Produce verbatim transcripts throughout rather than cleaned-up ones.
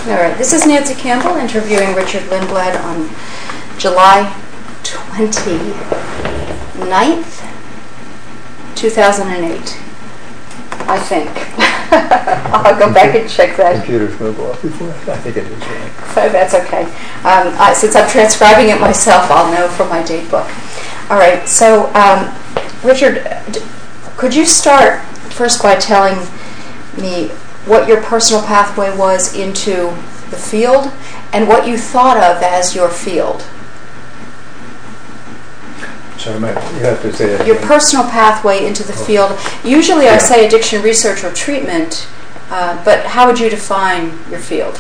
All right, this is Nancy Campbell interviewing Richard Lindblad on July twenty-ninth, two thousand eight, I think. I'll go back and check that. Computer's going to go off before I think it is right. So that's okay. Um, I, since I'm transcribing it myself, I'll know from my date book. All right, so um, Richard, d- could you start first by telling me what your personal pathway was into the field and what you thought of as your field? Sorry, Matt, you have to say that Your again. personal pathway into the Oh. field. Usually Yeah. I say addiction research or treatment, uh, but how would you define your field?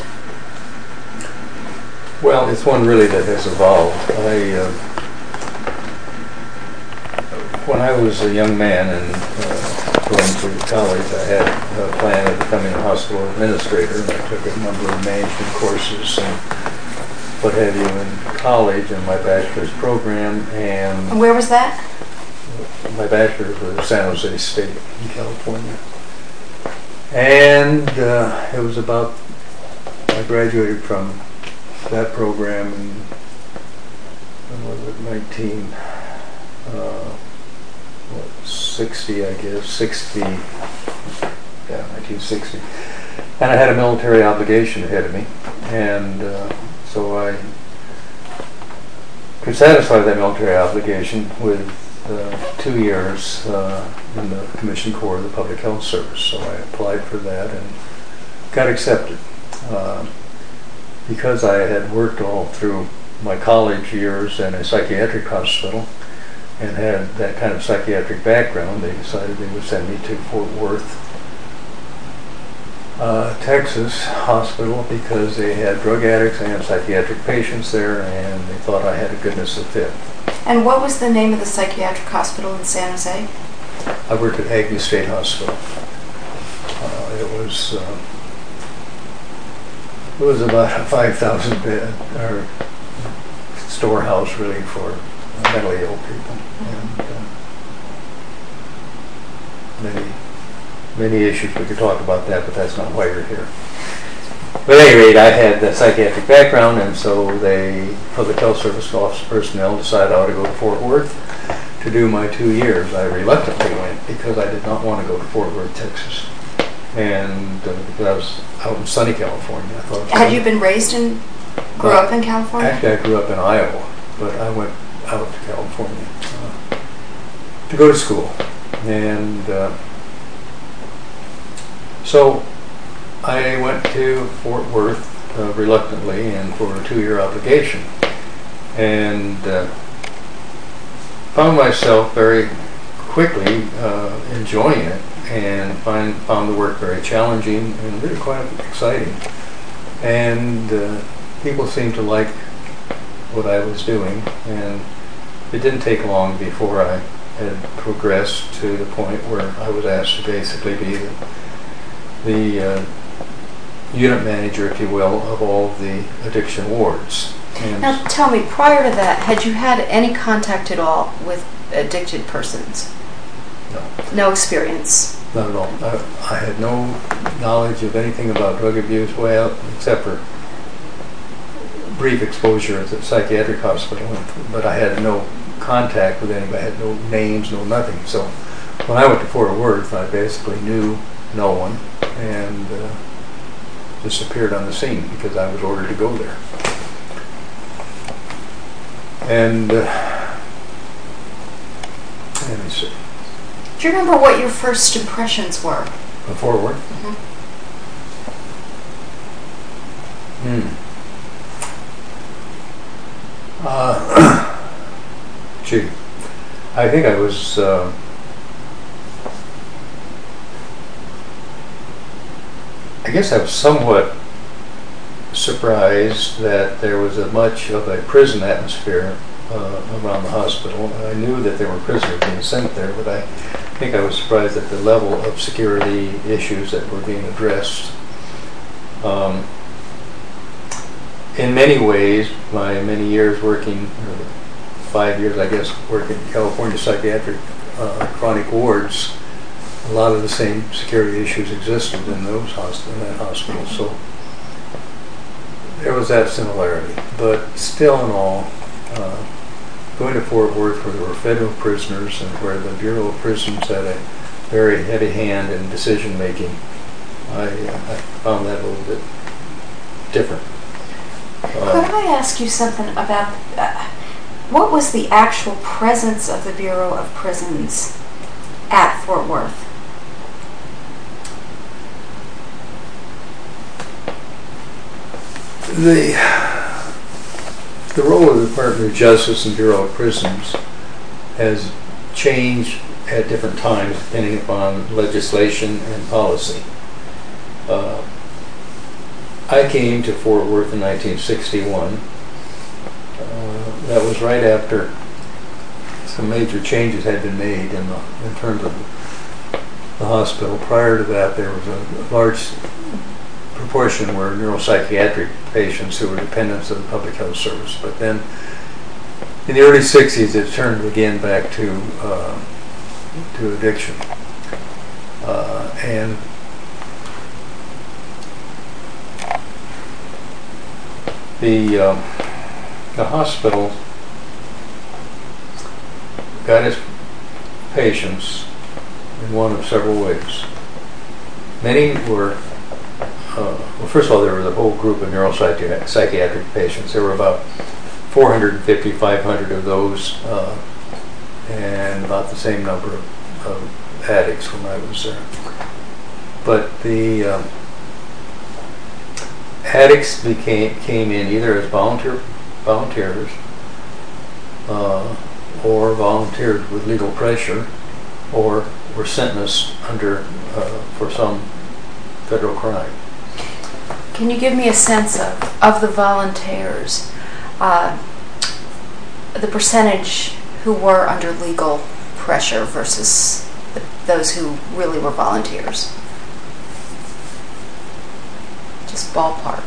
Well, it's one really that has evolved. I, uh, when I was a young man and uh, going to college, I had a plan of becoming a hospital administrator, and I took a number of management courses and what have you in college in my bachelor's program, And and where was that? my bachelor's was at San Jose State in California. And uh, it was about, I graduated from that program in, when was it, nineteen, uh, what, sixty, I guess, sixty, yeah, nineteen sixty. And I had a military obligation ahead of me, and uh, so I could satisfy that military obligation with uh, two years uh, in the Commissioned Corps of the Public Health Service. So I applied for that and got accepted. Uh, because I had worked all through my college years in a psychiatric hospital and had that kind of psychiatric background, they decided they would send me to Fort Worth, Uh, Texas hospital, because they had drug addicts and psychiatric patients there, and they thought I had a goodness of fit. And what was the name of the psychiatric hospital in San Jose? I worked at Agnew State Hospital. Uh, it was uh, it was about a five thousand bed or storehouse really for mentally ill people, and uh, many. Many issues we could talk about that, but that's not why you're here. But at any rate, I had the psychiatric background, and so they, Public Health Service office personnel, decided I ought to go to Fort Worth to do my two years. I reluctantly went because I did not want to go to Fort Worth, Texas, and uh, because I was out in sunny California. I thought it was Had sunny. you been raised in, grew Uh, up in California? Actually, I grew up in Iowa, but I went out to California uh, to go to school, and. Uh, So I went to Fort Worth uh, reluctantly and for a two-year obligation, and uh, found myself very quickly uh, enjoying it, and find, found the work very challenging and really quite exciting. And uh, people seemed to like what I was doing, and it didn't take long before I had progressed to the point where I was asked to basically be the the uh, unit manager, if you will, of all of the addiction wards. And Now tell me, prior to that, had you had any contact at all with addicted persons? no, No experience? not at all. I, I had no knowledge of anything about drug abuse, well, except for brief exposure at the psychiatric hospital, but I had no contact with anybody. I had no names, no nothing. So when I went to Fort Worth, I basically knew no one, and uh, just appeared on the scene because I was ordered to go there. And uh, let me see. Do you remember what your first impressions were? Before work? Mm-hmm. Hmm. Uh, gee, I think I was. Uh, I guess I was somewhat surprised that there was a much of a prison atmosphere uh, around the hospital. I knew that there were prisoners being sent there, but I think I was surprised at the level of security issues that were being addressed. Um, in many ways, my many years working, or five years I guess, working in California psychiatric uh, chronic wards, a lot of the same security issues existed in those hospitals, in that hospital. So there was that similarity, but still in all, uh, going to Fort Worth where there were federal prisoners and where the Bureau of Prisons had a very heavy hand in decision making, I, uh, I found that a little bit different. Uh, Could I ask you something about uh, what was the actual presence of the Bureau of Prisons at Fort Worth? The the role of the Department of Justice and Bureau of Prisons has changed at different times depending upon legislation and policy. Uh, I came to Fort Worth in nineteen sixty-one. Uh, that was right after some major changes had been made in, the, in terms of the hospital. Prior to that, there was a large proportion were neuropsychiatric patients who were dependents of the public health service. But then in the early sixties, it turned again back to uh, to addiction. Uh, and the uh, the hospital got its patients in one of several ways. Many were Uh, well, first of all, there was a whole group of neuropsychiatric patients. There were about four hundred fifty, five hundred of those, uh, and about the same number of, of addicts when I was there. But the um, addicts became came in either as volunteer volunteers uh, or volunteered with legal pressure, or were sentenced under uh, for some federal crime. Can you give me a sense of, of the volunteers, uh, the percentage who were under legal pressure versus the, those who really were volunteers? Just ballpark.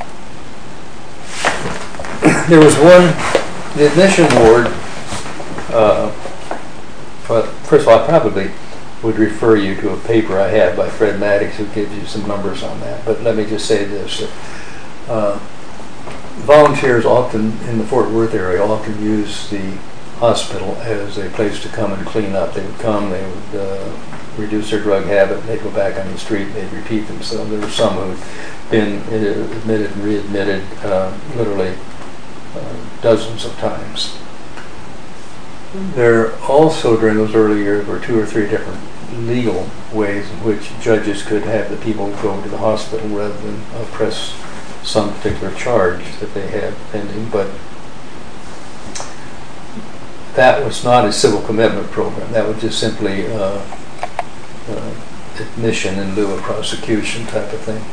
There was one, the admission ward, uh, but first of all, I probably would refer you to a paper I have by Fred Maddox who gives you some numbers on that. But let me just say this. Uh, volunteers often in the Fort Worth area often use the hospital as a place to come and clean up. They would come, they would uh, reduce their drug habit, they'd go back on the street, they'd repeat themselves. There were some who had been admitted and readmitted uh, literally uh, dozens of times. There also, during those early years, were two or three different legal ways in which judges could have the people go to the hospital rather than uh, press some particular charge that they had pending. But that was not a civil commitment program. That was just simply uh, uh, admission in lieu of prosecution type of thing.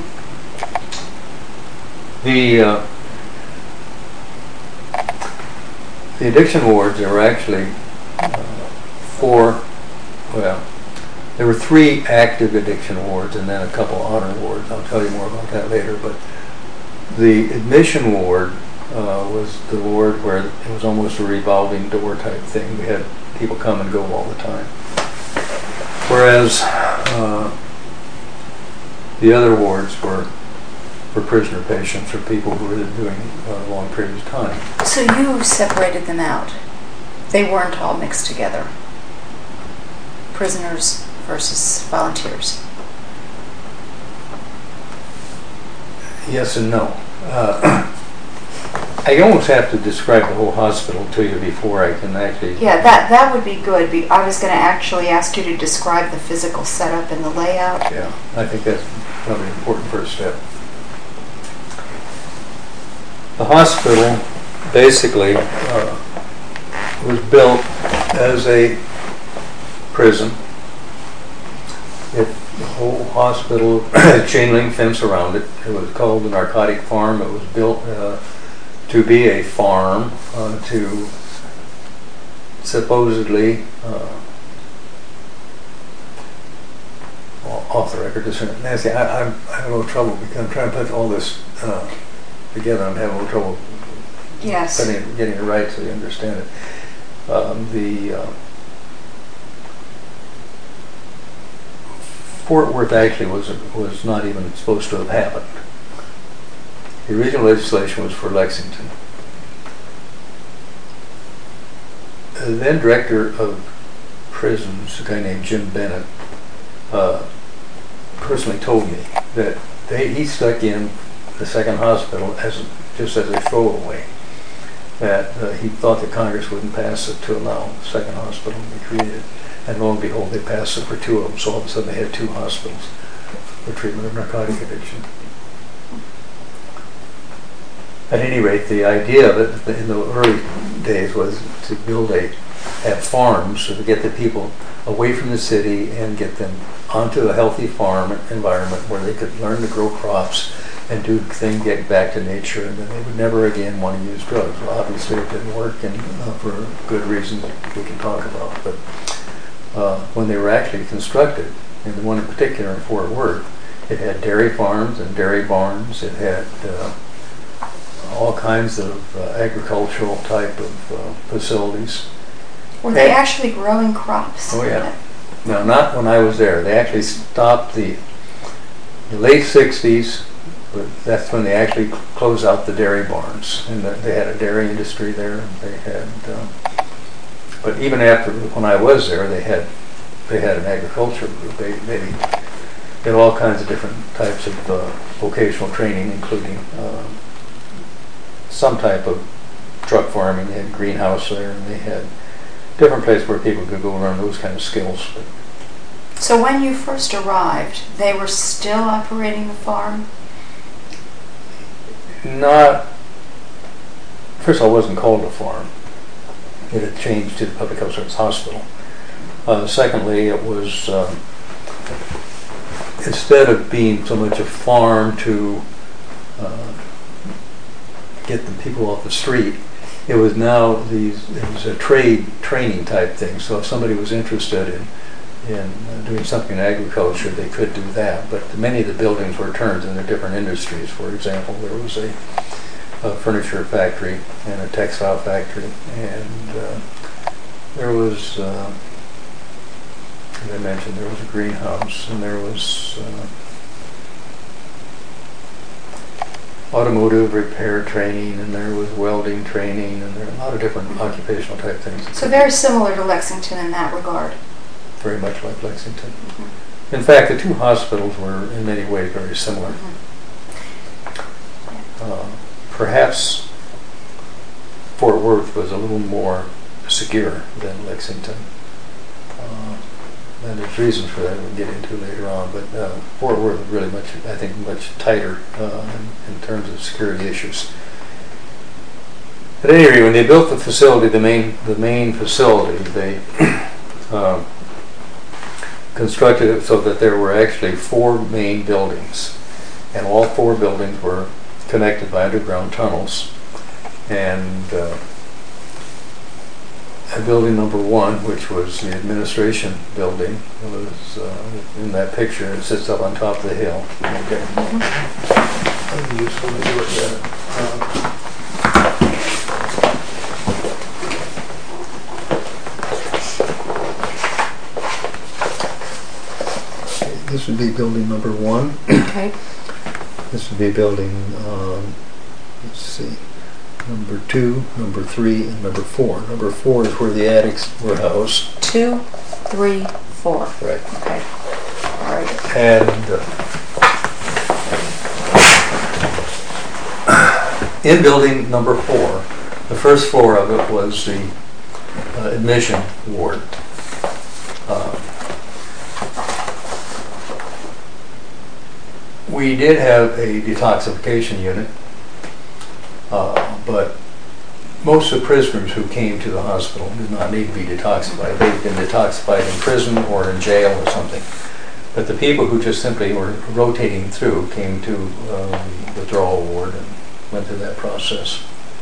The uh, The addiction wards, there were actually uh, four, well, there were three active addiction wards and then a couple honor wards. I'll tell you more about that later. But the admission ward uh, was the ward where it was almost a revolving door type thing. We had people come and go all the time. Whereas uh, the other wards were for prisoner patients or people who were doing uh, long periods of time. So you separated them out. They weren't all mixed together. Prisoners versus volunteers. Yes and no. Uh, I almost have to describe the whole hospital to you before I can actually... Yeah, that, that would be good. Be- I was going to actually ask you to describe the physical setup and the layout. Yeah, I think that's probably an important first step. The hospital basically uh, was built as a prison. It, the whole hospital had a chain link fence around it. It was called the Narcotic Farm. It was built uh, to be a farm uh, to supposedly, uh, off the record, Nancy, I, I'm, I have a little trouble because I'm trying to put all this uh, together. I'm having a little trouble yes. putting it, getting it right so you understand it. Um, the uh, Fort Worth actually was was not even supposed to have happened. The original legislation was for Lexington. The then director of prisons, a guy named Jim Bennett, uh, personally told me that they, he stuck in the second hospital as just as a throwaway. That uh, he thought that Congress wouldn't pass it to allow the second hospital to be created. And lo and behold, they passed it for two of them. So all of a sudden they had two hospitals for treatment of narcotic addiction. At any rate, the idea of it in the early days was to build a, have farms, so to get the people away from the city and get them onto a healthy farm environment where they could learn to grow crops and do things, get back to nature, and then they would never again want to use drugs. Well, obviously it didn't work, and uh, for good reasons we can talk about. But uh, when they were actually constructed, and the one in particular in Fort Worth, it had dairy farms and dairy barns. It had uh, all kinds of uh, agricultural type of uh, facilities. Were they actually growing crops? Oh yeah. No, not when I was there. They actually stopped the, the late sixties. But that's when they actually closed out the dairy barns, and the, they had a dairy industry there. They had, uh, but even after when I was there, they had they had an agriculture group. They they had all kinds of different types of uh, vocational training, including uh, some type of truck farming. They had a greenhouse there, and they had different places where people could go learn those kind of skills. But so when you first arrived, they were still operating the farm? Not, first of all, it wasn't called a farm. It had changed to the Public Health Service Hospital. Uh, secondly, it was, um, instead of being so much a farm to uh, get the people off the street, it was now these, it was a trade training type thing. So if somebody was interested in in uh, doing something in agriculture, they could do that. But many of the buildings were turned into different industries. For example, there was a, a furniture factory and a textile factory, and uh, there was, uh, as I mentioned, there was a greenhouse, and there was uh, automotive repair training, and there was welding training, and there were a lot of different occupational type things. So very similar to Lexington in that regard. Very much like Lexington. Mm-hmm. In fact, the two hospitals were in many ways very similar. Mm-hmm. Uh, perhaps Fort Worth was a little more secure than Lexington. Uh, and there's reasons for that we'll get into later on, but uh, Fort Worth was really much, I think, much tighter uh, in, in terms of security issues. At any rate, when they built the facility, the main, the main facility, they um, constructed it so that there were actually four main buildings, and all four buildings were connected by underground tunnels. And uh, building number one, which was the administration building, was uh, in that picture. It sits up on top of the hill. Okay. Mm-hmm. Useful to do it there. Uh, This would be building number one. Okay. This would be building, um, let's see, number two, number three, and number four. Number four is where the attics were housed. Two, three, four. Right. Okay. All right. And uh, in building number four, the first floor of it was the uh, admission ward. Uh, We did have a detoxification unit, uh, but most of the prisoners who came to the hospital did not need to be detoxified. They'd been detoxified in prison or in jail or something. But the people who just simply were rotating through came to uh, the withdrawal ward and went through that process.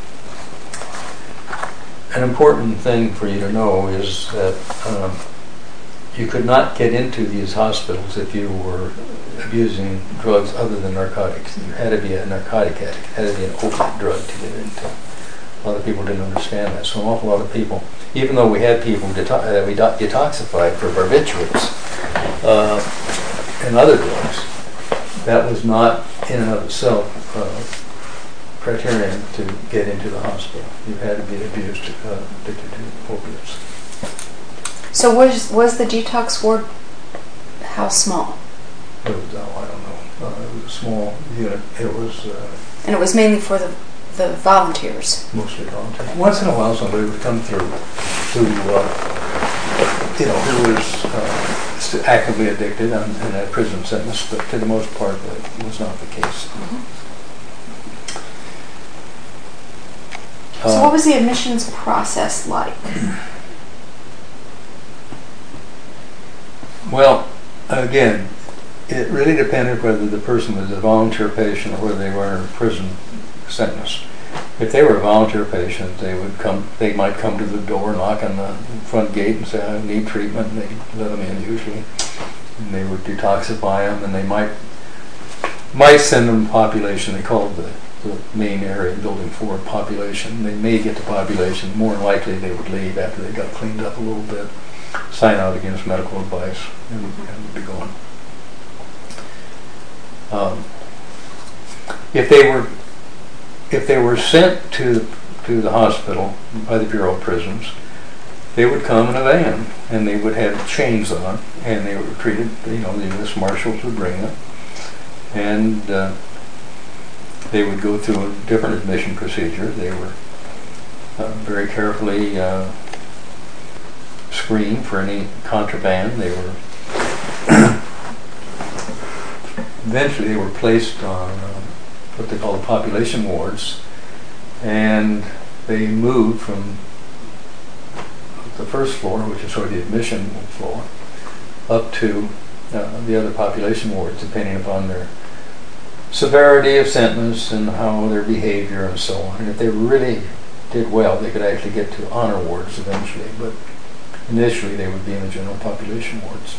An important thing for you to know is that um, you could not get into these hospitals if you were abusing drugs other than narcotics. You had to be a narcotic addict. It had to be an opiate drug to get into. A lot of people didn't understand that. So an awful lot of people, even though we had people deto- uh, we detoxified for barbiturates uh, and other drugs, that was not in and of itself uh, criterion to get into the hospital. You had to be abused, uh, addicted to opiates. So was was the detox ward, how small? It was, oh, I don't know. Uh, it was a small unit. It was uh, And it was mainly for the the volunteers. mostly volunteer. Once in a while, somebody would come through who, uh, you know, who was uh, st- actively addicted and, and had prison sentence, but for the most part, that was not the case. Mm-hmm. Uh, So what was the admissions process like? Well, again, it really depended whether the person was a volunteer patient or whether they were in a prison sentence. If they were a volunteer patient, they would come. They might come to the door, knock on the front gate, and say, "I need treatment." And they let them in usually, and they would detoxify them, and they might might send them population. They called the, the main area, Building Four, population. They may get to population. More than likely, they would leave after they got cleaned up a little bit, sign out against medical advice, and, and be gone. Um, if they were if they were sent to to the hospital by the Bureau of Prisons, they would come in a van and they would have chains on, and they were treated. You know, the U S Marshals would bring them, and uh, they would go through a different admission procedure. They were uh, very carefully uh, screened for any contraband. They were eventually they were placed on uh, what they call the population wards, and they moved from the first floor, which is sort of the admission floor, up to uh, the other population wards, depending upon their severity of sentence and how their behavior and so on. And if they really did well, they could actually get to honor wards eventually, but initially they would be in the general population wards.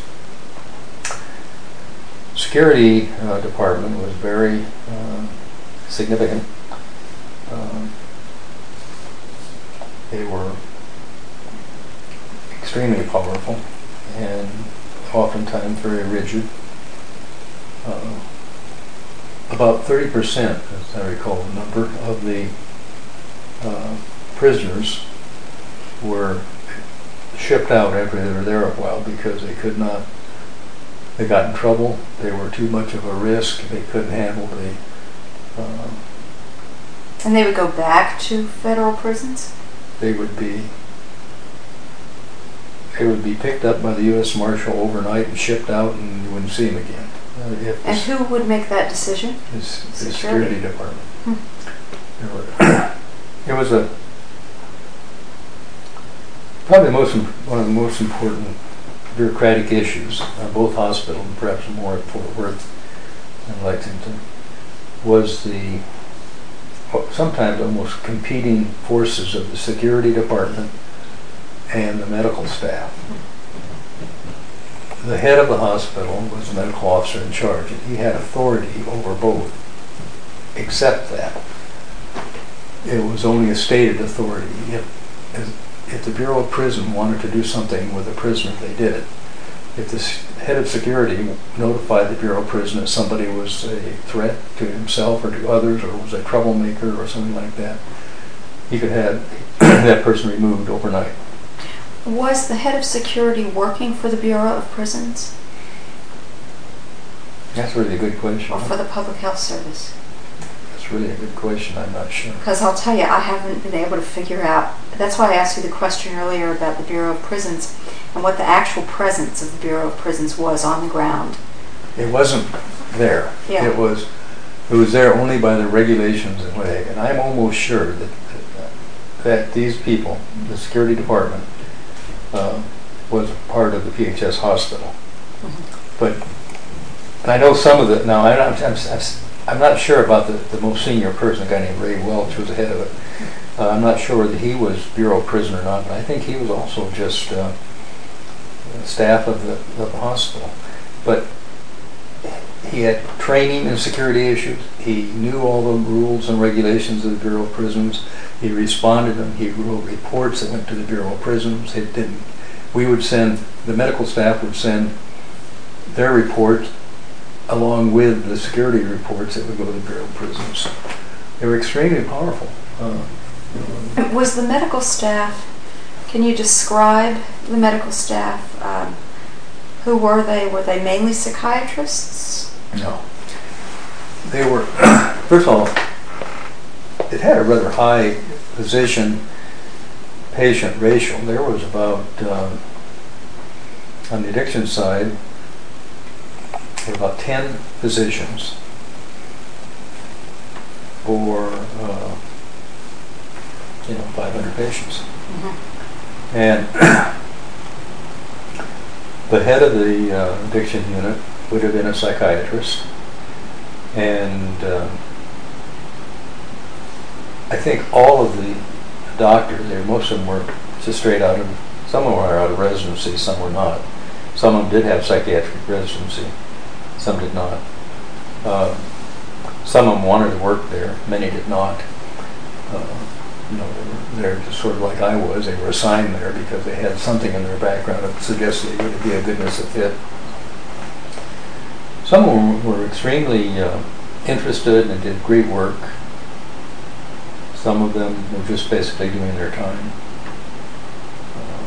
Security uh, department was very uh, significant. Um, they were extremely powerful and oftentimes very rigid. Uh, about thirty percent, as I recall the number, of the uh, prisoners were shipped out after they were there a while because they could not, they got in trouble, they were too much of a risk, they couldn't handle the... Uh, And they would go back to federal prisons? They would be they would be picked up by the U S Marshal overnight and shipped out, and you wouldn't see them again. Uh, it and who would make that decision? The security. Security department. Hmm. It was, it was a probably the most one of the most important bureaucratic issues on both hospitals, and perhaps more at Fort Worth and Lexington, was the sometimes almost competing forces of the security department and the medical staff. The head of the hospital was the medical officer in charge, and he had authority over both, except that it was only a stated authority. If, if the Bureau of Prison wanted to do something with a prisoner, they did it. If the head of security notified the Bureau of Prison that somebody was a threat to himself or to others, or was a troublemaker or something like that, he could have that person removed overnight. Was the head of security working for the Bureau of Prisons? That's really a good question. Or for the Public Health Service? That's really a good question. I'm not sure. Because I'll tell you, I haven't been able to figure out. That's why I asked you the question earlier about the Bureau of Prisons and what the actual presence of the Bureau of Prisons was on the ground. It wasn't there. Yeah. It was it was there only by the regulations and what. And I'm almost sure that that, that these people, the security department, uh, was part of the P H S hospital. Mm-hmm. But and I know some of the now. I, I'm, I'm I'm not sure about the, the most senior person, a guy named Ray Welch, who was the head of it. Uh, I'm not sure that he was Bureau of Prison or not, but I think he was also just uh, staff of the, of the hospital. But he had training in security issues. He knew all the rules and regulations of the Bureau of Prisons. He responded to them. He wrote reports that went to the Bureau of Prisons. It didn't. We would send, the medical staff would send their report along with the security reports that would go to the Bureau of Prisons. they were extremely powerful. Uh, Was the medical staff, can you describe the medical staff? Um, who were they? Were they mainly psychiatrists? No. They were, first of all, it had a rather high physician-patient ratio. There was about, um, on the addiction side, there were about ten physicians for, uh, you know, five hundred patients. Mm-hmm. And the head of the uh, addiction unit would have been a psychiatrist. And uh, I think all of the doctors there, most of them were just straight out of, some of them were out of residency, some were not. Some of them did have psychiatric residency, some did not. Uh, some of them wanted to work there, many did not. Uh, you know, they were there just sort of like I was. They were assigned there because they had something in their background that suggested they would be a goodness of fit. Some of them were extremely uh, interested and did great work. Some of them were just basically doing their time. Uh,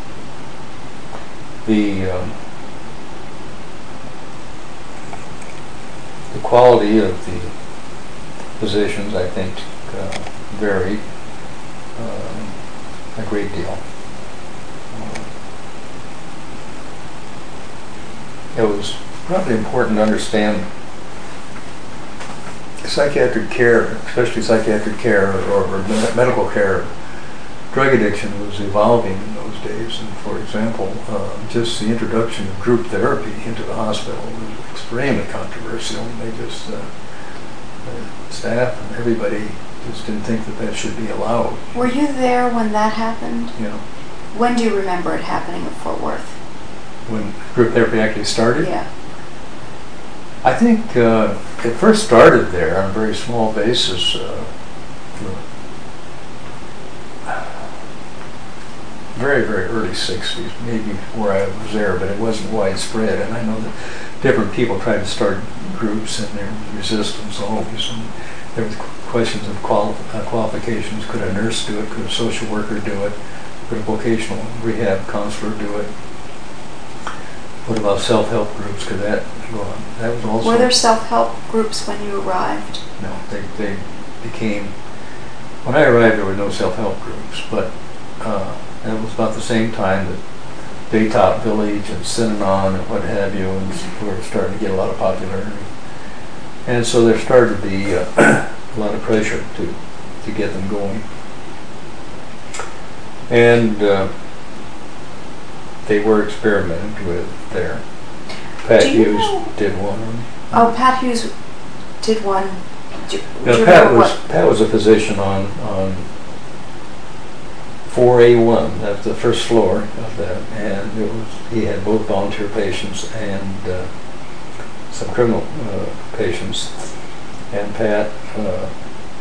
the um, the quality of the physicians, I think, uh, varied uh, a great deal. Uh, it was probably important to understand psychiatric care, especially psychiatric care or, or medical care. Drug addiction was evolving in those days, and for example, uh, just the introduction of group therapy into the hospital was extremely controversial. They just, uh, the staff and everybody just didn't think that that should be allowed. Were you there when that happened? You know, when do you remember it happening at Fort Worth? When group therapy actually started? Yeah. I think uh, it first started there on a very small basis. Uh, very, very early sixties, maybe before I was there, but it wasn't widespread. And I know that different people tried to start groups, and there was resistance always. And there was questions of quali- uh, qualifications. Could a nurse do it? Could a social worker do it? Could a vocational rehab counselor do it? What about self-help groups? Could that go on? That was also. Were there self-help groups when you arrived? No, they, they became. When I arrived, there were no self-help groups, but uh, that was about the same time that Daytop Village and Synanon and what have you, and were starting to get a lot of popularity. And so there started to be uh, a lot of pressure to to get them going. And uh, they were experimented with there. Pat Do you Hughes know- did one. Oh, Pat Hughes did one. Do, do Now, you Pat remember was what? Pat was a physician on on four A one. That's the first floor of that, and it was he had both volunteer patients and uh, some criminal uh, patients. And Pat uh,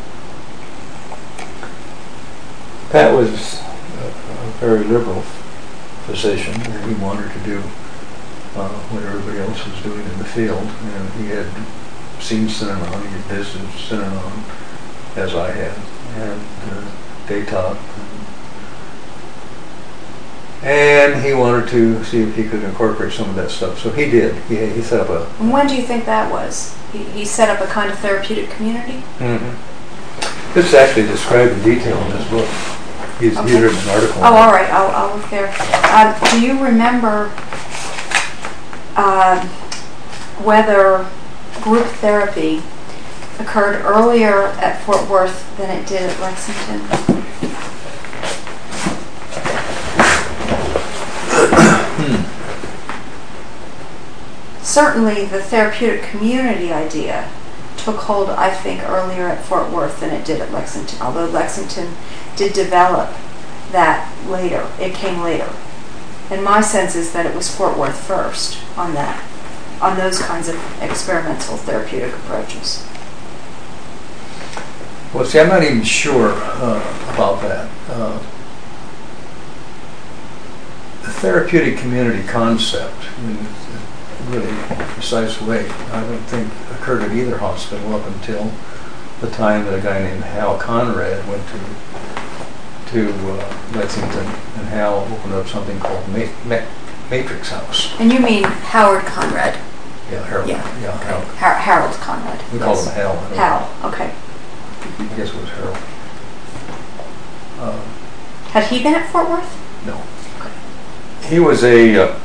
Pat was a, a very liberal physician. He wanted to do uh, what everybody else was doing in the field, and he had seen Synanon, he had visited Synanon, as I had, and uh, Daytop. And he wanted to see if he could incorporate some of that stuff. So he did. He, he set up a... And when do you think that was? He, he set up a kind of therapeutic community? Mm-hmm. This is actually described in detail in this book. He's, Okay. he's written an article. Oh, all right. I'll, I'll look there. Uh, do you remember uh, whether group therapy occurred earlier at Fort Worth than it did at Lexington? Certainly, the therapeutic community idea took hold, I think, earlier at Fort Worth than it did at Lexington, although Lexington did develop that later. It came later. And my sense is that it was Fort Worth first on that, on those kinds of experimental therapeutic approaches. Well, see, I'm not even sure uh, about that. Uh, the therapeutic community concept, in a really precise way, I don't think occurred at either hospital up until the time that a guy named Hal Conrad went to to uh, Lexington, and Hal opened up something called Ma Ma Matrix House. And you mean Howard Conrad? Yeah, Harold. Yeah, yeah okay. Harold. Har Harold Conrad. We yes. call him Hal. Hal, okay. I guess it was Harold. Uh, Had he been at Fort Worth? no. Okay. He was a uh,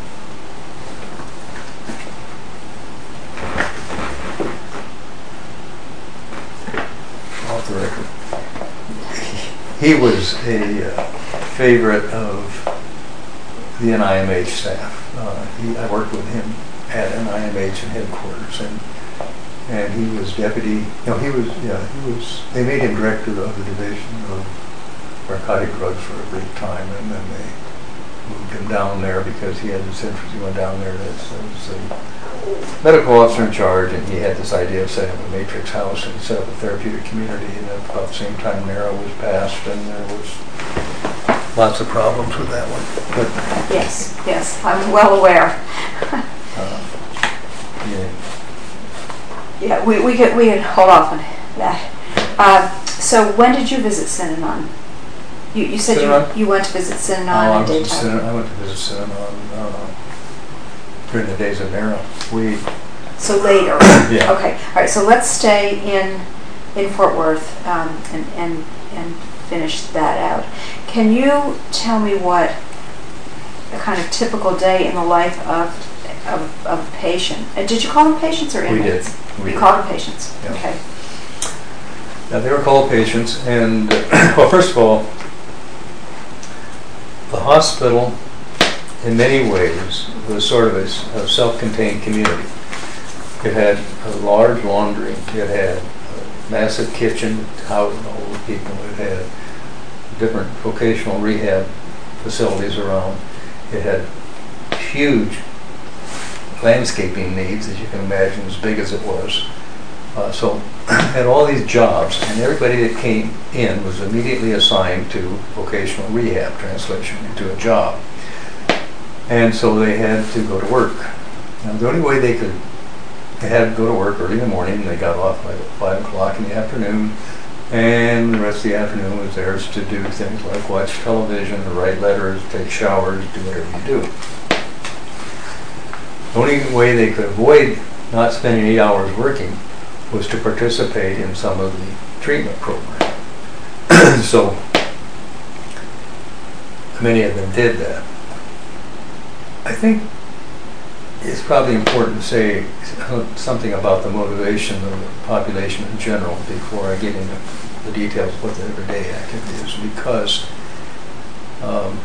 off the record. He was a uh, favorite of the N I M H staff. Uh, he, I worked with him at N I M H in headquarters, and and he was deputy. No, he was. Yeah, he was. They made him director of the division of narcotic drugs for a brief time, and then they moved him down there because he had this interest. He went down there as, as a medical officer in charge, and he had this idea of setting up a matrix house and set up a therapeutic community. And at about the same time, NARA was passed, and there was lots of problems with that one. But yes, yes, I'm well aware. uh, yeah. Yeah, we, we could we could hold off on that. Uh, so when did you visit Synanon? You you said Synanon? you you went to visit Synanon Oh, I, in was daytime. in Synanon, I went to visit Synanon uh, during the days of NARA. We So later. Yeah. Okay. All right. So let's stay in in Fort Worth um, and and and finish that out. Can you tell me what a kind of typical day in the life of of, of a patient? And did you call them patients or inmates? We did. We you did. called them patients. Yeah. Okay. Yeah, they were called patients, and well, first of all, the hospital, in many ways, was sort of a, a self-contained community. It had a large laundry. It had a massive kitchen housing all the people. It had different vocational rehab facilities around. It had huge landscaping needs, as you can imagine, as big as it was. Uh, so had all these jobs, and everybody that came in was immediately assigned to vocational rehab, translation into a job. And so they had to go to work. Now the only way they could, they had to go to work early in the morning, and they got off by five o'clock in the afternoon, and the rest of the afternoon was theirs to do things like watch television, write letters, take showers, do whatever you do. The only way they could avoid not spending eight hours working was to participate in some of the treatment program. So many of them did that. I think it's probably important to say something about the motivation of the population in general before I get into the details of what the everyday activity is, because um,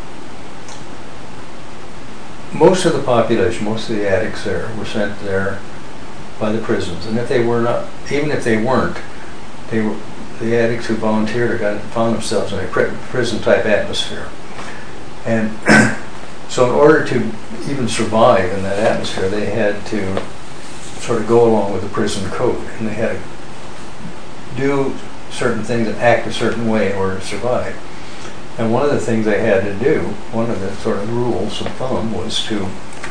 most of the population, most of the addicts there were sent there by the prisons, and if they were not, even if they weren't, they were the addicts who volunteered or got found themselves in a prison type atmosphere. And so in order to even survive in that atmosphere, they had to sort of go along with the prison code, and they had to do certain things and act a certain way in order to survive. And one of the things they had to do, one of the sort of rules of thumb, was to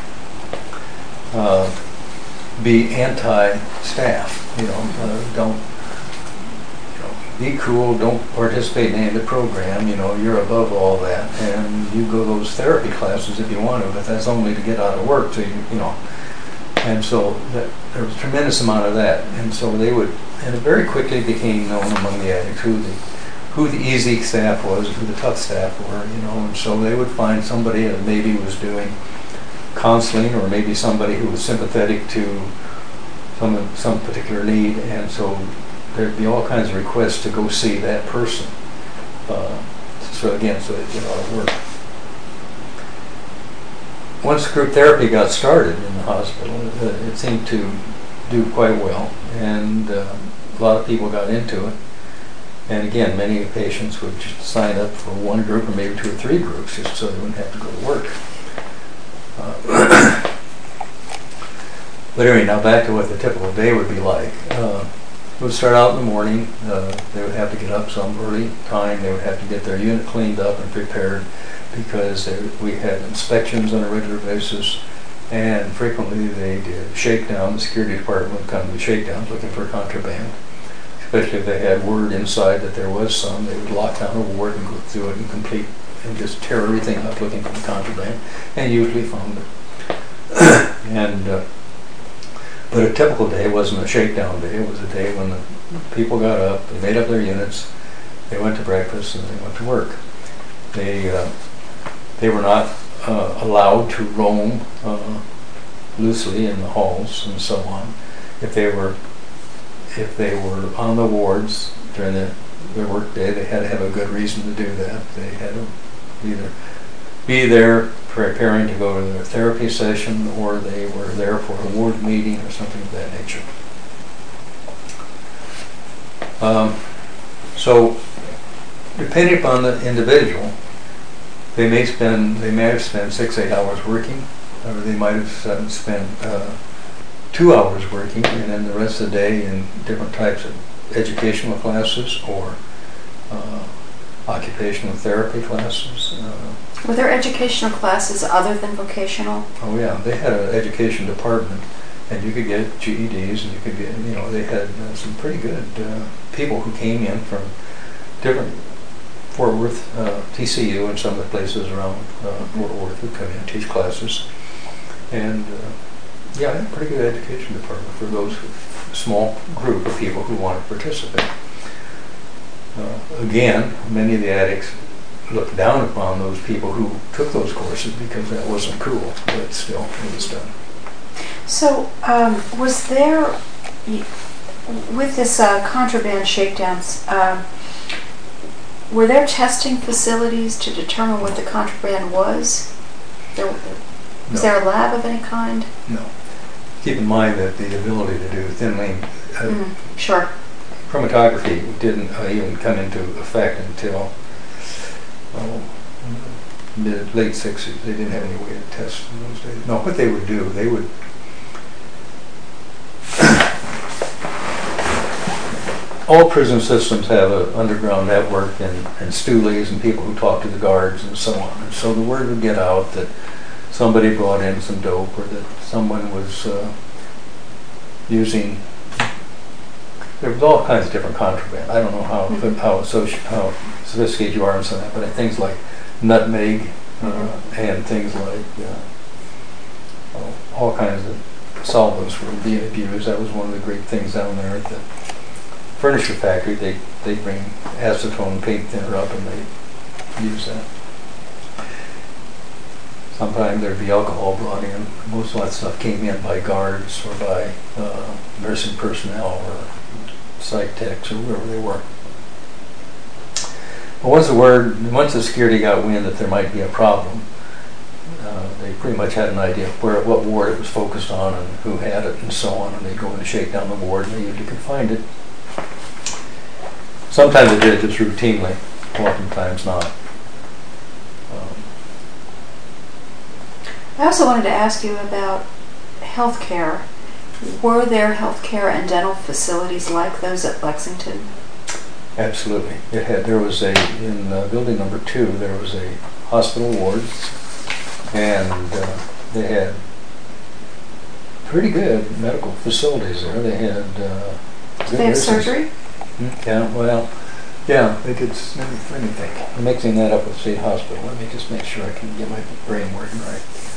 uh, be anti-staff. You know, uh, don't you know, be cool. Don't participate in any of the program. You know, you're above all that, and you go to those therapy classes if you want to, but that's only to get out of work. So you, you know, and so that, there was a tremendous amount of that, and so they would, and it very quickly became known among the addicts who the who the easy staff was, who the tough staff were. You know, and so they would find somebody that maybe was doing counseling, or maybe somebody who was sympathetic to some some particular need, and so there'd be all kinds of requests to go see that person. Uh, so again, so they get out of work. Once group therapy got started in the hospital, it, it seemed to do quite well, and uh, a lot of people got into it. And again, many patients would just sign up for one group, or maybe two or three groups, just so they wouldn't have to go to work. Uh, but anyway, now back to what the typical day would be like. Uh, it would start out in the morning. Uh, they would have to get up some early time. They would have to get their unit cleaned up and prepared, because they, we had inspections on a regular basis, and frequently they did shakedown. The security department would come to shakedowns looking for contraband. especially if they had word inside that there was some. They would lock down a ward and go through it and complete and just tear everything up looking for the contraband, and usually found it. and uh, But a typical day wasn't a shakedown day. It was a day when the people got up, they made up their units, they went to breakfast, and they went to work. They uh, they were not uh, allowed to roam uh, loosely in the halls and so on. If they were if they were on the wards during the, their work day, they had to have a good reason to do that. They had to either be there preparing to go to their therapy session, or they were there for a ward meeting or something of that nature. Um, so, depending upon the individual, they may spend they may have spent six, eight hours working, or they might have spent uh, two hours working, and then the rest of the day in different types of educational classes or uh, occupational therapy classes. Uh, Were there educational classes other than vocational? Oh yeah, they had an education department, and you could get G E Ds, and you could get, you know, they had uh, some pretty good uh, people who came in from different Fort Worth, uh, T C U, and some of the places around uh, Fort Worth would come in and teach classes. And uh, yeah, I had a pretty good education department for those small group of people who wanted to participate. Uh, again, many of the addicts looked down upon those people who took those courses because that wasn't cool, but still it was done. So, um, was there, with this uh, contraband shakedowns, uh, were there testing facilities to determine what the contraband was? There, was no. there a lab of any kind? No. Keep in mind that the ability to do thin lean uh, mm, sure. chromatography didn't uh, even come into effect until oh, mid late sixties. They didn't have any way to test in those days. No, what they would do, they would all prison systems have an underground network and, and stoolies and people who talk to the guards and so on. And so the word would get out that somebody brought in some dope, or that someone was uh, using. There was all kinds of different contraband. I don't know how mm-hmm. how, associ- how sophisticated you are in some of that, but things like nutmeg uh, mm-hmm. and things like uh, oh, all kinds of solvents were being abused. That was one of the great things down there at the furniture factory. They they bring acetone paint thinner up and they use that. Sometimes there'd be alcohol brought in. Most of that stuff came in by guards or by uh, nursing personnel or psych techs or whoever they were. But once the word, once the security got wind that there might be a problem, uh, they pretty much had an idea of where, what ward it was focused on and who had it and so on, and they'd go in and shake down the ward, and they usually could find it. Sometimes they did it just routinely, oftentimes not. Um, I also wanted to ask you about health care. Were there health care and dental facilities like those at Lexington? Absolutely. It had. There was a, in uh, building number two, there was a hospital ward, and uh, they had pretty good medical facilities there. They had uh, Did they have surgery? Mm, yeah, well, yeah, they could, let me, let me think. I'm mixing that up with State Hospital. Let me just make sure I can get my brain working right.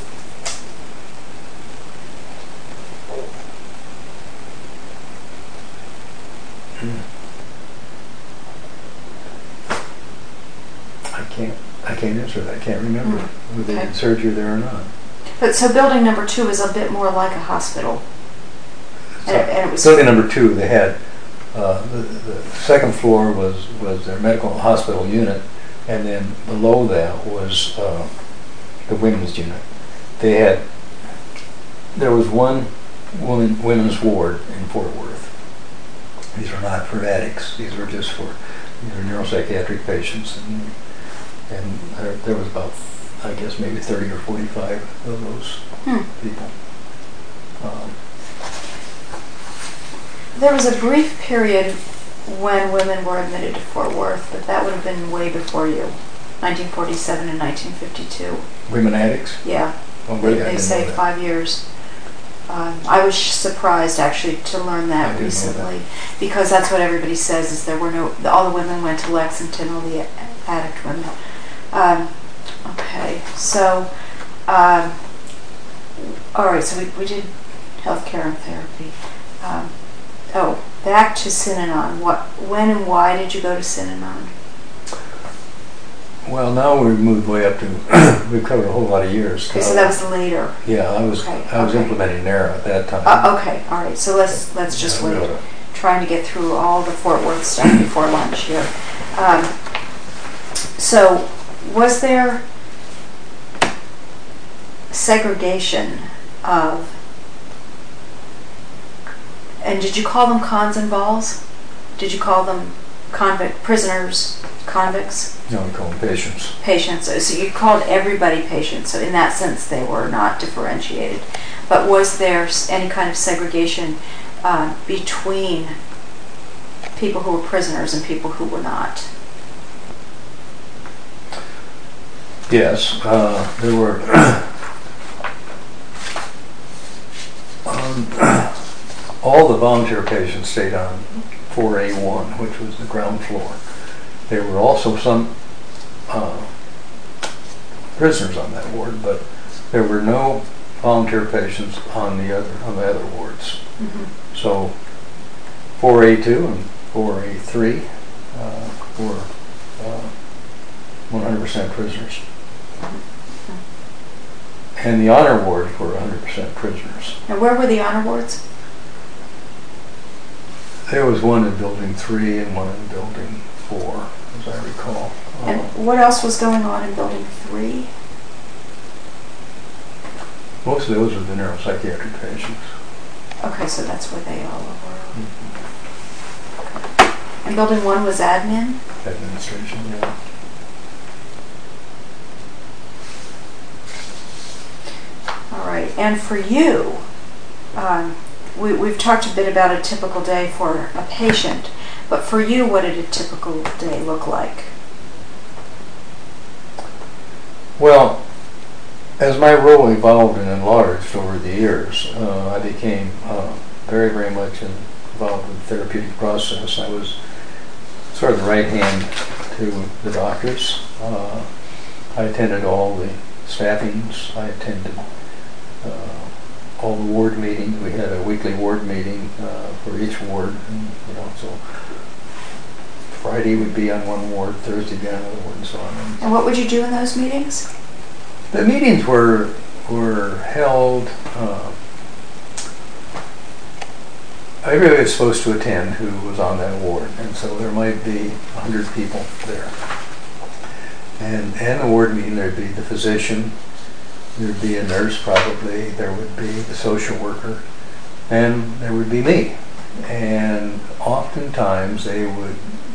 I can't. I can't answer that. I can't remember mm. whether they okay. did surgery there or not. But so building number two is a bit more like a hospital. So, and, and it was building number two, they had uh, the, the second floor was was their medical hospital unit, and then below that was uh, the women's unit. They had. There was one woman women's ward in Fort Worth. These are not for addicts. These were just for these are neuropsychiatric patients, and and there, there was about, I guess, maybe thirty or forty-five of those hmm. people. Um, there was a brief period when women were admitted to Fort Worth, but that would have been way before you, nineteen forty-seven and nineteen fifty-two. Women addicts? Yeah. Oh, really? They, they say five years. Um, Um, I was surprised actually to learn I that didn't know recently, because that's what everybody says, is there were no, all the women went to Lexington, all the addict women. Um, okay, so, um, all right, so we, we did healthcare and therapy. Um, oh, back to Synanon. What, when and why did you go to Synanon? Well, now we've moved way up to, we've covered a whole lot of years. Okay, so that was later. Yeah, I was Okay, I was okay. implementing NARA at that time. Uh, okay, all right, so let's, let's just Yeah, we wait. oughta- Trying to get through all the Fort Worth stuff before lunch here. Um, so, was there segregation of, and did you call them cons and balls? Did you call them convict prisoners, convicts, No, we call them patients. patients? So you called everybody patients. So in that sense, they were not differentiated. But was there s- any kind of segregation uh, between people who were prisoners and people who were not? Yes, uh, there were um, all the volunteer patients stayed on four A one, which was the ground floor. There were also some uh, prisoners on that ward, but there were no volunteer patients on the other on the other wards. Mm-hmm. So four A two and four A three uh, were uh, one hundred percent prisoners. And the honor wards were one hundred percent prisoners. And where were the honor wards? There was one in building three and one in building four, as I recall. And Uh, what else was going on in building three? most of those were the neuropsychiatric patients. Okay, so that's where they all were. Mm-hmm. And building one was admin? Administration, yeah. All right, and for you, um, we, we've talked a bit about a typical day for a patient, but for you, what did a typical day look like? Well, as my role evolved and enlarged over the years, uh, I became uh, very, very much involved with the therapeutic process. I was sort of the right hand to the doctors. Uh, I attended all the staffings. I attended uh, all the ward meetings. We had a weekly ward meeting uh, for each ward, and, you know, so Friday would be on one ward, Thursday be on another ward, and so on. And what would you do in those meetings? The meetings were were held. Uh, everybody was supposed to attend who was on that ward, and so there might be a hundred people there. And and the ward meeting, there'd be the physician, there'd be a nurse probably, there would be the social worker, and there would be me. And oftentimes they would.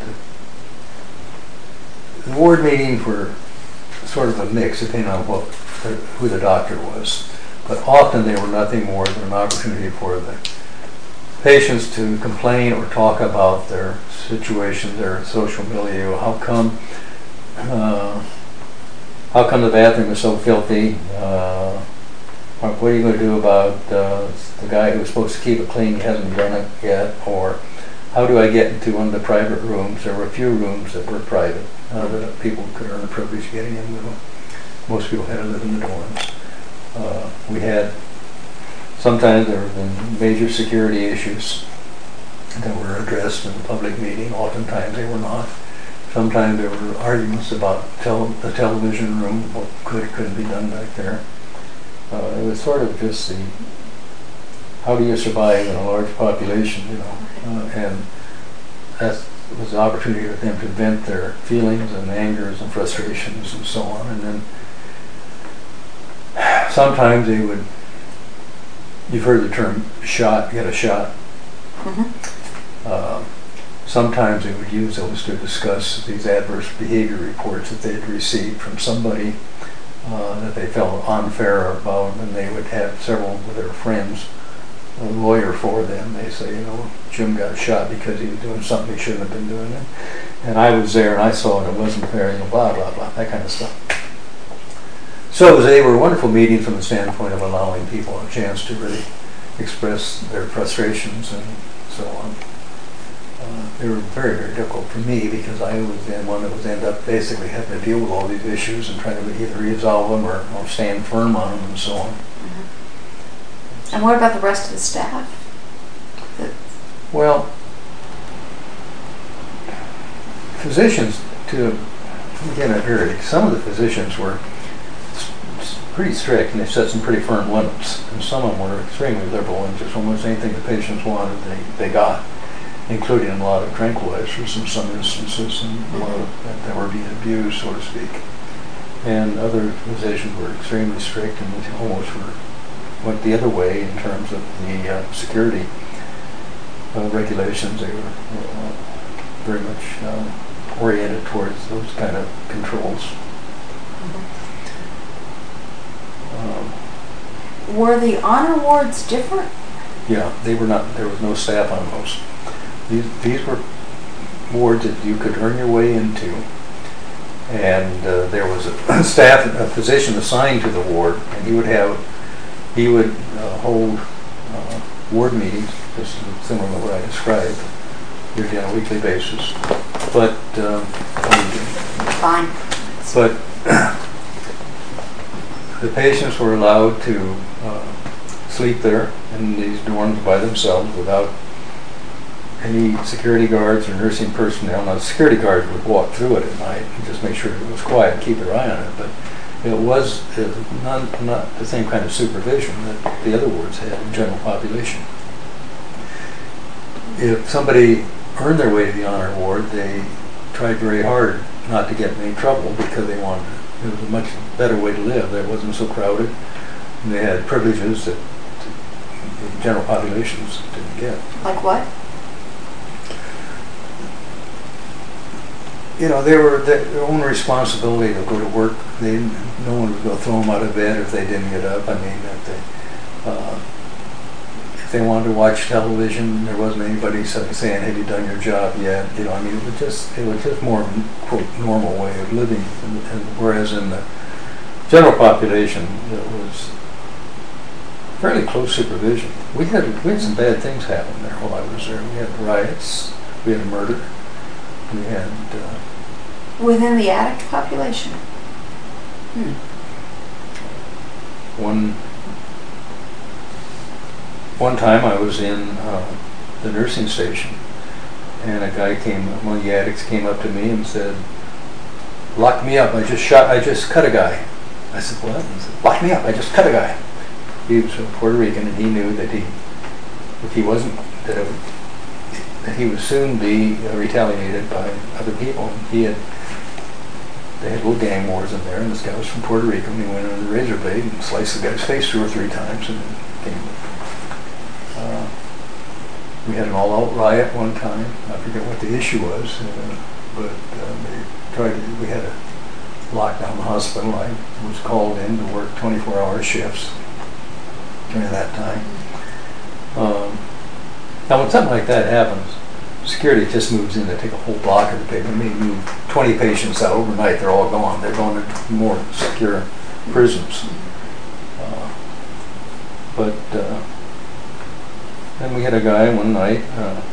The, the ward meetings were sort of a mix, depending on what who the doctor was. But often they were nothing more than an opportunity for the patients to complain or talk about their situation, their social milieu. How come? Uh, how come the bathroom is so filthy? Uh, what are you going to do about uh, the guy who's supposed to keep it clean hasn't done it yet? Or how do I get into one of the private rooms? There were a few rooms that were private uh, that people could earn the privilege of getting into them. Most people had to live in the dorms. Uh, we had, sometimes there have been major security issues that were addressed in the public meeting. Oftentimes they were not. Sometimes there were arguments about tel the television room, what could couldn't be done back there. Uh, it was sort of just the, how do you survive in a large population, you know, uh, and that was the opportunity for them to vent their feelings and angers and frustrations and so on. And then sometimes they would, you've heard the term shot, get a shot. Mm-hmm. Uh, sometimes they would use those to discuss these adverse behavior reports that they'd received from somebody uh, that they felt unfair about, and they would have several of their friends, a lawyer for them. They say, you know, Jim got shot because he was doing something he shouldn't have been doing it. And I was there and I saw it, it wasn't fair, you know, blah, blah, blah, that kind of stuff. So they were wonderful meetings from the standpoint of allowing people a chance to really express their frustrations and so on. Uh, they were very, very difficult for me because I was the one that was end up basically having to deal with all these issues and trying to either resolve them or, or stand firm on them and so on. Mm-hmm. And what about the rest of the staff? The well, physicians, to again, it varied. Some of the physicians were pretty strict and they set some pretty firm limits, and some of them were extremely liberal and just almost anything the patients wanted they, they got, including a lot of tranquilizers in some instances and a lot of that, that were being abused, so to speak. And other physicians were extremely strict and almost were, went the other way in terms of the uh, security uh, regulations. They were uh, very much uh, oriented towards those kind of controls. Mm-hmm. Um, were the honor wards different? Yeah, they were not. There was no staff on those. These these were wards that you could earn your way into, and uh, there was a staff, a physician assigned to the ward, and he would have he would uh, hold uh, ward meetings, just similar to what I described, usually on a weekly basis. But um, fine. But the patients were allowed to uh, sleep there in these dorms by themselves without any security guards or nursing personnel. Now, the security guards would walk through it at night and just make sure it was quiet and keep their eye on it, but it was uh, not, not the same kind of supervision that the other wards had in general population. If somebody earned their way to the honor ward, they tried very hard not to get in any trouble because they wanted to. It was a much better way to live. It wasn't so crowded. And they had privileges that the general populations didn't get. Like what? You know, they were their own responsibility to go to work. They didn't, no one would go throw them out of bed if they didn't get up. I mean, that they, uh, if they wanted to watch television, there wasn't anybody saying, "Have you done your job yet?" You know, I mean, it was just it was just more quote normal way of living. And, and whereas in the general population, it was fairly close supervision. We had we had some bad things happen there while I was there. We had riots. We had a murder. We had uh, within the addict population. Hmm. One one time I was in uh, the nursing station, and a guy came, one of the addicts came up to me and said, "Lock me up! I just shot. I just cut a guy." I said, "What?" He said, "Lock me up! I just cut a guy." He was a Puerto Rican, and he knew that he, if he wasn't, that it would, that he would soon be uh, retaliated by other people. He had, they had little gang wars in there, and this guy was from Puerto Rico, and he went under the razor blade and sliced the guy's face two or three times, and then came. Uh, we had an all-out riot one time. I forget what the issue was, uh, but uh, they tried to. We had a lockdown the hospital. I was called in to work twenty-four hour shifts during that time. Um, Now, when something like that happens, security just moves in. They take a whole block of the paper. They move twenty patients out overnight. They're all gone. They're going to more secure prisons. Uh, but uh, then we had a guy one night uh,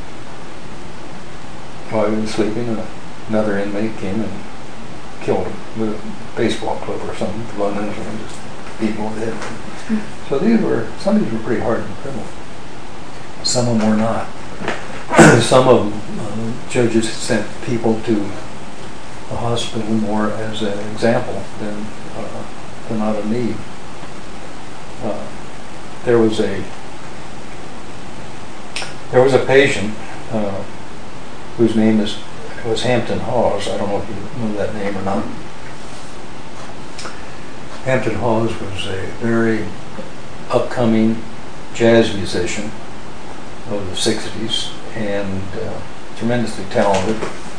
while we were sleeping, and another inmate came and killed him with a baseball club or something, blood into him, just beat him over the head. So these were some of these were pretty hard and criminal. Some of them were not. Some of them, uh, judges sent people to the hospital more as an example than, uh, than out of need. Uh, there was a there was a patient uh, whose name is was Hampton Hawes. I don't know if you know that name or not. Hampton Hawes was a very upcoming jazz musician of the sixties, and uh, tremendously talented.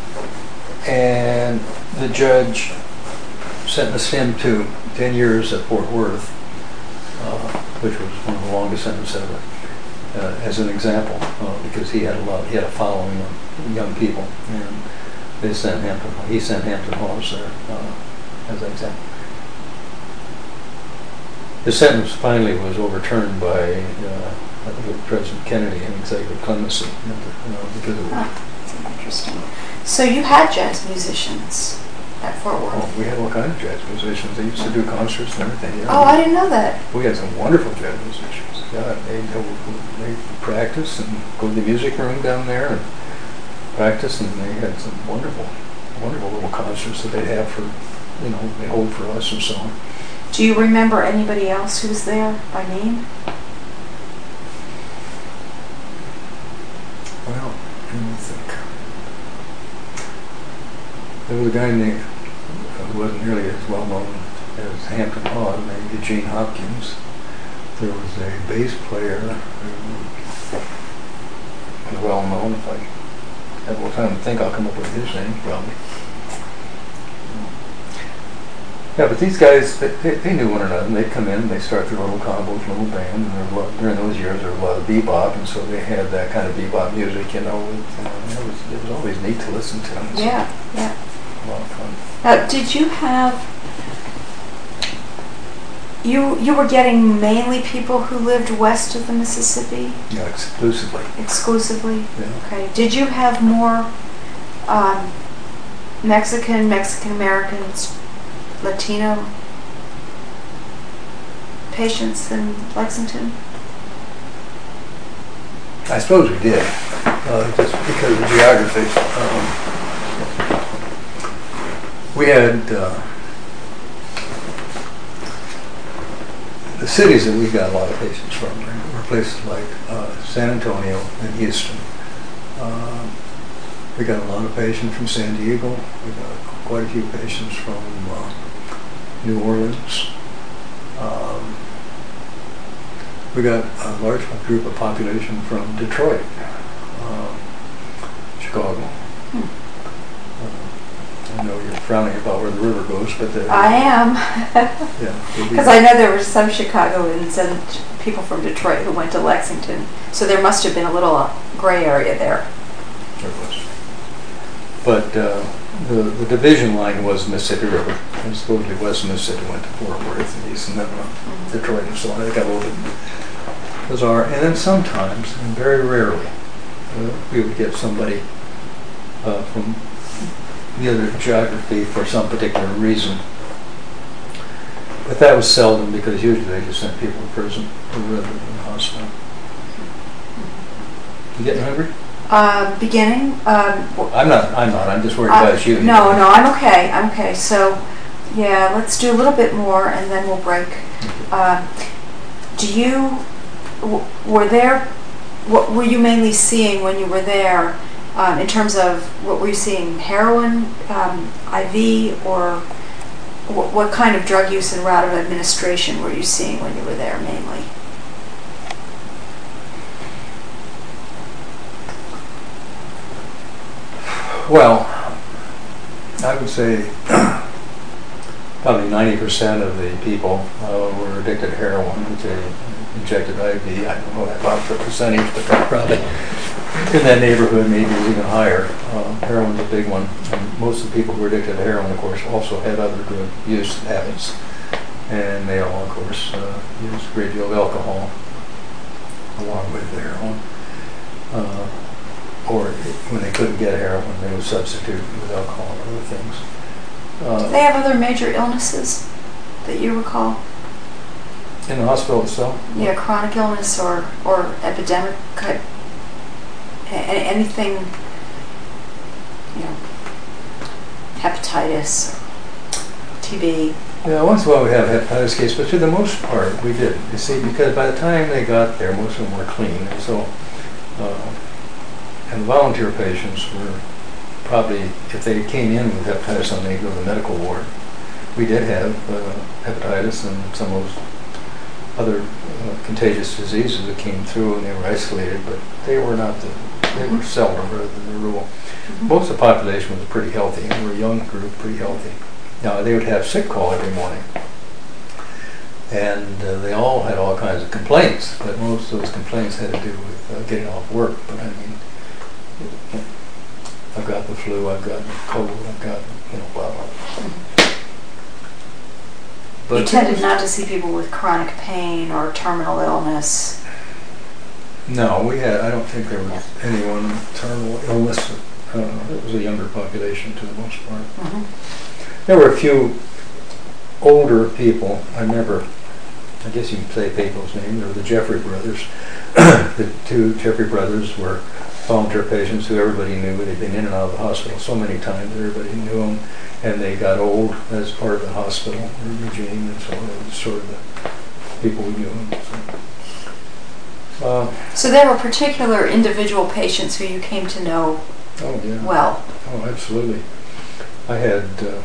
And the judge sentenced him to ten years at Fort Worth, uh, which was one of the longest sentences ever, uh, as an example, uh, because he had a lot, he had a following of young people, and they sent Hampton, he sent Hampton Hawes there uh, as an example. His sentence finally was overturned by uh, That was with President Kennedy and executive clemency, you know, because of Oh, that's interesting. So you had jazz musicians at Fort Worth? Oh, we had all kinds of jazz musicians. They used to do concerts and everything. Yeah. Oh, I didn't know that. We had some wonderful jazz musicians. Yeah, they they practice and go to the music room down there and practice, and they had some wonderful, wonderful little concerts that they'd have for, you know, they hold for us and so on. Do you remember anybody else who was there by name? Well, let me think. There was a guy named, who wasn't nearly as well known as Hampton Hogg, named Eugene Hopkins. There was a bass player who was well known. If I have more time to think, I'll come up with his name probably. Yeah, but these guys, they, they, they knew one another, and they'd come in and they'd start their little combos, little band, and there were a lot, during those years there was a lot of bebop, and so they had that kind of bebop music, you know. And, uh, it, was, it was always neat to listen to. And Yeah, yeah. A lot of fun. Now, did you have, you you were getting mainly people who lived west of the Mississippi? Yeah, exclusively. Exclusively? Yeah. Okay. Did you have more um, Mexican, Mexican Americans, Latino patients than Lexington? I suppose we did, uh, just because of the geography. Um, we had uh, the cities that we got a lot of patients from were places like uh, San Antonio and Houston. Uh, we got a lot of patients from San Diego. We got quite a few patients from uh, New Orleans. Um, we got a large group of population from Detroit, uh, Chicago. Hmm. Uh, I know you're frowning about where the river goes, but the, I am. yeah, Because I know there were some Chicagoans and people from Detroit who went to Lexington, so there must have been a little uh, gray area there. There was. But uh, the, the division line was the Mississippi River, and supposedly West Mississippi went to Fort Worth and East, and then uh, mm-hmm. Detroit and so on. It got a little bit bizarre. And then sometimes, and very rarely, uh, we would get somebody uh, from the other geography for some particular reason. But that was seldom, because usually they just sent people to prison rather than the hospital. You getting hungry? Uh, beginning. Um, I'm not. I'm not. I'm just worried uh, about you. No, no, I'm okay. I'm okay. So, yeah, let's do a little bit more, and then we'll break. Uh, do you? W- were there? What were you mainly seeing when you were there? Um, in terms of what were you seeing? Heroin, um, I V, or w- what kind of drug use and route of administration were you seeing when you were there mainly? Well, I would say probably ninety percent of the people uh, were addicted to heroin, which they injected I V. I don't know about the percentage, but they're probably in that neighborhood, maybe even higher. Uh, heroin's a big one. And most of the people who were addicted to heroin, of course, also had other drug use habits. And they all, of course, uh, used a great deal of alcohol along with the heroin. Uh, or when they couldn't get heroin, they would substitute with alcohol and other things. Uh, Do they have other major illnesses that you recall? In the hospital itself? Yeah, chronic illness or, or epidemic type, a- anything, you know, hepatitis, T B. Yeah, once in a while we have a hepatitis case, but for the most part we didn't. You see, because by the time they got there, most of them were clean, and so, uh, and volunteer patients were probably, if they came in with hepatitis on, they'd go to the medical ward. We did have uh, hepatitis and some of those other uh, contagious diseases that came through, and they were isolated, but they were not the, they were seldom rather than the rule. Mm-hmm. Most of the population was pretty healthy, and we were a young group, pretty healthy. Now, they would have sick call every morning, and uh, they all had all kinds of complaints, but most of those complaints had to do with uh, getting off work. But I mean, I've got the flu, I've got the cold, I've got, you know, blah, blah. But you tended not to see people with chronic pain or terminal illness. No, we had, I don't think there was anyone with terminal illness. Uh, it was a younger population to the most part. Mm-hmm. There were a few older people. I never, I guess you can say people's names, or the Jeffrey brothers. The two Jeffrey brothers were volunteer patients who everybody knew. They'd been in and out of the hospital so many times, everybody knew them, and they got old as part of the hospital regime, and so it was sort of the people who knew them. So, uh, so there were particular individual patients who you came to know oh, yeah. well. Oh, absolutely. I had uh,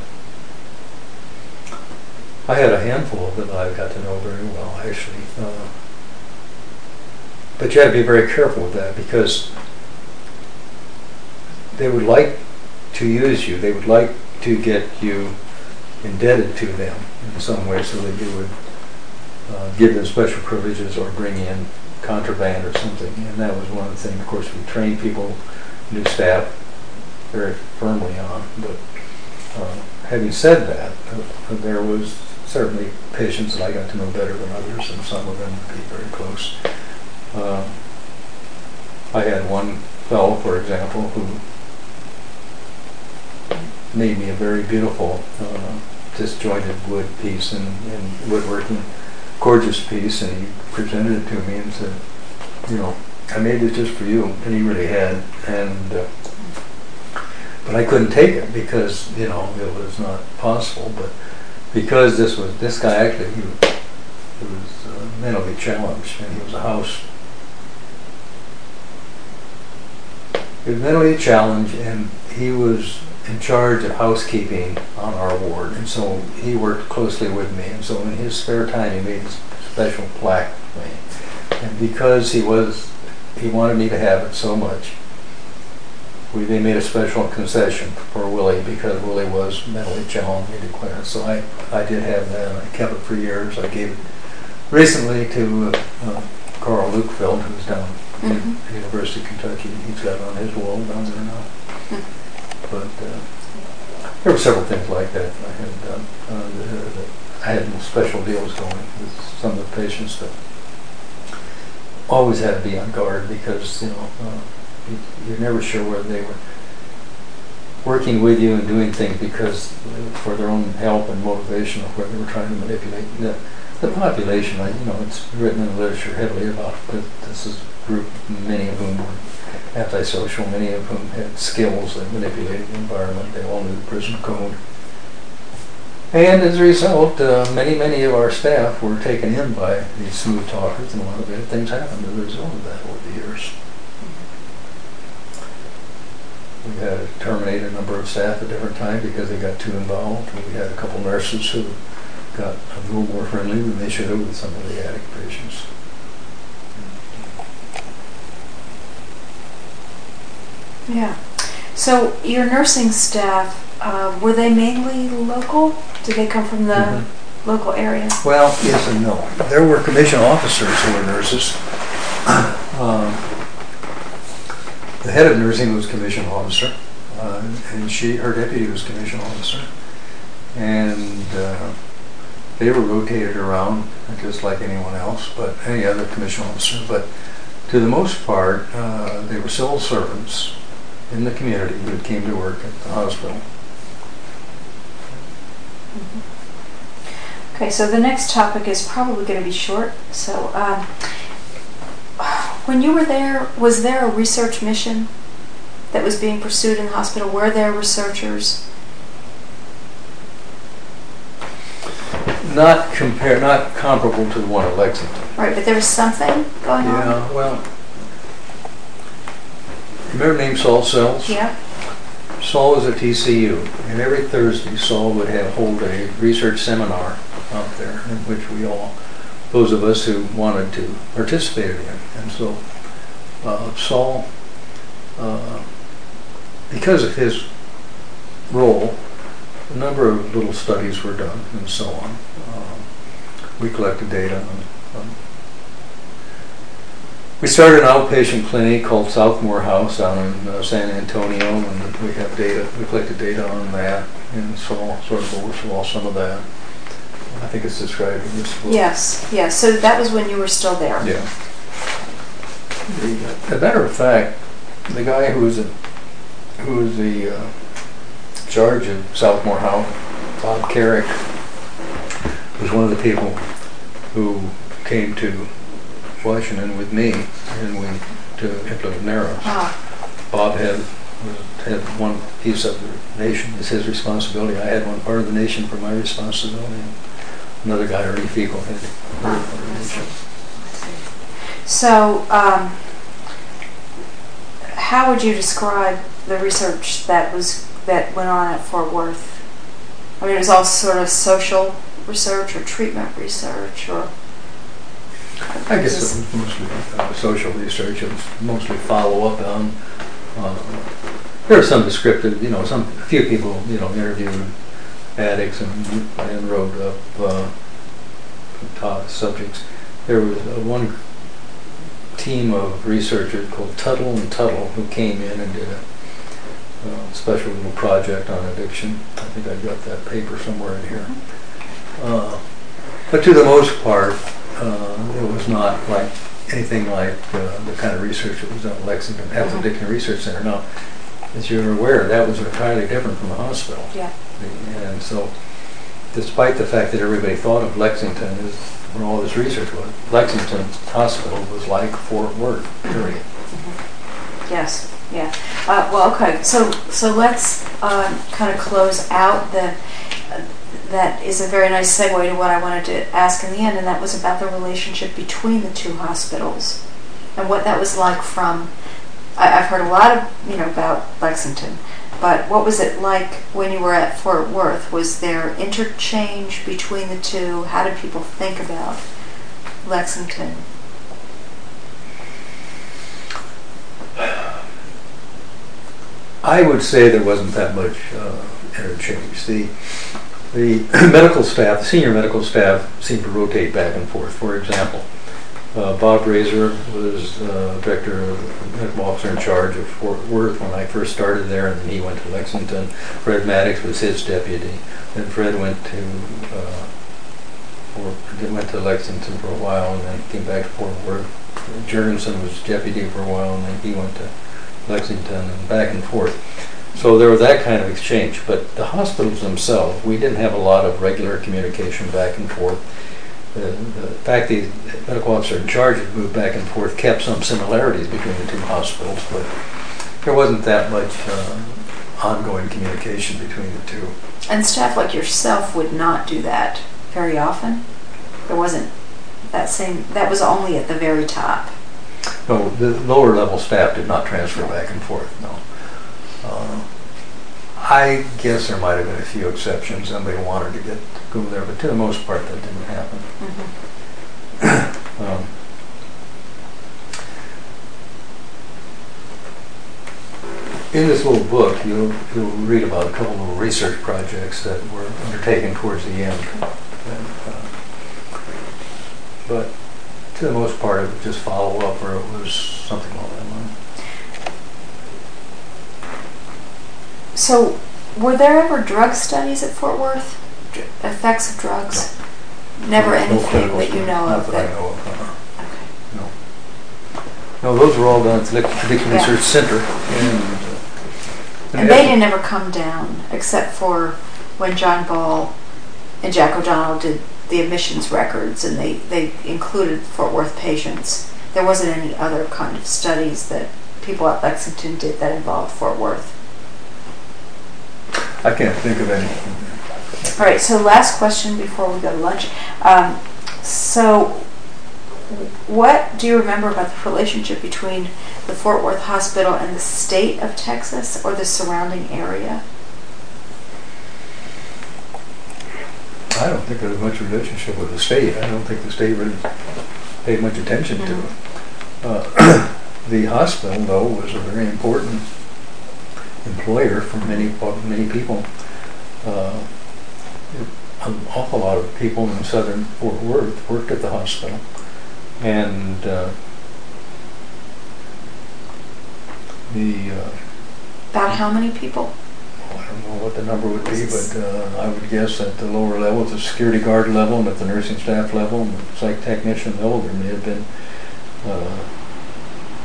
I had a handful of them that I got to know very well, actually. Uh, but you had to be very careful with that, because they would like to use you. They would like to get you indebted to them in some way, so that you would uh, give them special privileges or bring in contraband or something. And that was one of the things, of course, we trained people, new staff, very firmly on. But uh, having said that, uh, there was certainly patients that I got to know better than others, and some of them would be very close. Uh, I had one fellow, for example, who made me a very beautiful uh, disjointed wood piece and, and woodworking, gorgeous piece, and he presented it to me and said, you know, I made this just for you, and he really had, and uh, but I couldn't take it because, you know, it was not possible. But because this was this guy actually, he was, he was uh, mentally challenged, and he was a house. He was mentally challenged, and he was in charge of housekeeping on our ward, and so he worked closely with me, and so in his spare time he made a special plaque for me. And because he was, he wanted me to have it so much, we they made a special concession for Willie, because Willie was mentally challenged, he declared. So I, I did have that, and I kept it for years. I gave it recently to uh, uh, Carl Lukefeld, who's down mm-hmm. at the University of Kentucky. He's got it on his wall down there now. Mm-hmm. But uh, there were several things like that I had done. Uh, that, that I had special deals going with some of the patients that always had to be on guard, because, you know, uh, you, you're never sure whether they were working with you and doing things because for their own help and motivation, or whether they were trying to manipulate the, the population. I, you know, it's written in the literature heavily about that. This is a group, many of whom were antisocial, many of whom had skills that manipulated the environment. They all knew the prison code. And as a result, uh, many, many of our staff were taken in by these smooth talkers, and a lot of bad things happened as a result of that over the years. We had to terminate a number of staff at different times because they got too involved. And we had a couple nurses who got a little more friendly than they should have with some of the addict patients. Yeah. So your nursing staff, uh, were they mainly local? Did they come from the mm-hmm. local area? Well, yes and no. There were commissioned officers who were nurses. um, the head of nursing was commissioned officer, uh, and she, her deputy was commissioned officer. And uh, they were rotated around just like anyone else, but any other commissioned officer. But to the most part, uh, they were civil servants in the community who came to work at the hospital. Mm-hmm. Okay, so the next topic is probably going to be short. So, um, when you were there, was there a research mission that was being pursued in the hospital? Were there researchers? Not compare, not comparable to the one at Lexington. Right, but there was something going yeah, on? Yeah, well, remember the name Saul Sells? Yeah. Saul was at T C U, and every Thursday Saul would have hold a research seminar out there in which we all, those of us who wanted to, participated in. And so uh, Saul, uh, because of his role, a number of little studies were done and so on. Um, we collected data on, on We started an outpatient clinic called Southmore House down in uh, San Antonio, and we have data. We collected data on that, and saw sort of oversaw some of that. I think it's described in this book. Yes, yes. So that was when you were still there. Yeah. As a matter of fact, the guy who was, a, who was the uh, charge of Southmore House, Bob Carrick, was one of the people who came to Washington with me, and we to implement Narrows. Ah. Bob had had one piece of the nation as his responsibility. I had one part of the nation for my responsibility. Another guy, Ernie Fiegel, had another part of the nation. So, um, how would you describe the research that was that went on at Fort Worth? I mean, it was all sort of social research or treatment research, or I guess it was mostly uh, social research. It was mostly follow up on. Uh, there were some descriptive, you know, some a few people, you know, interviewed addicts and and wrote up uh, taught subjects. There was uh, one team of researchers called Tuttle and Tuttle who came in and did a uh, special little project on addiction. I think I got that paper somewhere in here. Uh, but to the most part, uh, it was not like anything like uh, the kind of research that was done at Lexington, at the Addiction Research Center. Now, as you're aware, that was entirely different from the hospital. Yeah. And so, despite the fact that everybody thought of Lexington as where all this research was, Lexington Hospital was like Fort Worth, period. Mm-hmm. Yes, yeah. Uh, well, okay, so so let's um, kind of close out the, uh, that is a very nice segue to what I wanted to ask in the end, and that was about the relationship between the two hospitals and what that was like from, I, I've heard a lot of, you know, about Lexington, but what was it like when you were at Fort Worth? Was there interchange between the two? How did people think about Lexington? I would say there wasn't that much uh, interchange. The the medical staff, the senior medical staff, seemed to rotate back and forth. For example, uh, Bob Razor was uh, director of the medical officer in charge of Fort Worth when I first started there, and then he went to Lexington. Fred Maddox was his deputy. Then Fred went to uh, Fort, went to Lexington for a while, and then came back to Fort Worth. Jurgensen was deputy for a while, and then he went to Lexington and back and forth. So there was that kind of exchange. But the hospitals themselves, we didn't have a lot of regular communication back and forth. The, the fact the medical officer in charge had moved back and forth kept some similarities between the two hospitals, but there wasn't that much uh, ongoing communication between the two. And staff like yourself would not do that very often? There wasn't that same, that was only at the very top. No, the lower level staff did not transfer back and forth, no. Uh, I guess there might have been a few exceptions. Somebody wanted to get to go there, but to the most part that didn't happen. Mm-hmm. um, in this little book, you'll, you'll read about a couple of research projects that were undertaken towards the end. And, uh, but to the most part, it was just follow-up, or it was something along that line. So, were there ever drug studies at Fort Worth? Dr- effects of drugs? No. Never no, anything no that you know Not of? That I know of. Uh-huh. Okay. No. No, those were all done at the Addiction yeah. Research Center. And, uh, and, and they didn't ever come down, except for when John Ball and Jack O'Donnell did the admissions records, and they, they included Fort Worth patients. There wasn't any other kind of studies that people at Lexington did that involved Fort Worth. I can't think of anything. All right, so last question before we go to lunch. Um, so what do you remember about the relationship between the Fort Worth Hospital and the state of Texas or the surrounding area? I don't think there was much relationship with the state. I don't think the state really paid much attention mm-hmm. to it. Uh, the hospital, though, was a very important employer for many many people. Uh, an awful lot of people in southern Fort Worth worked at the hospital, and uh, the uh, about how many people? I don't know what the number would be, but uh, I would guess at the lower level, at the security guard level, and at the nursing staff level, and the psych technician level, there may have been uh,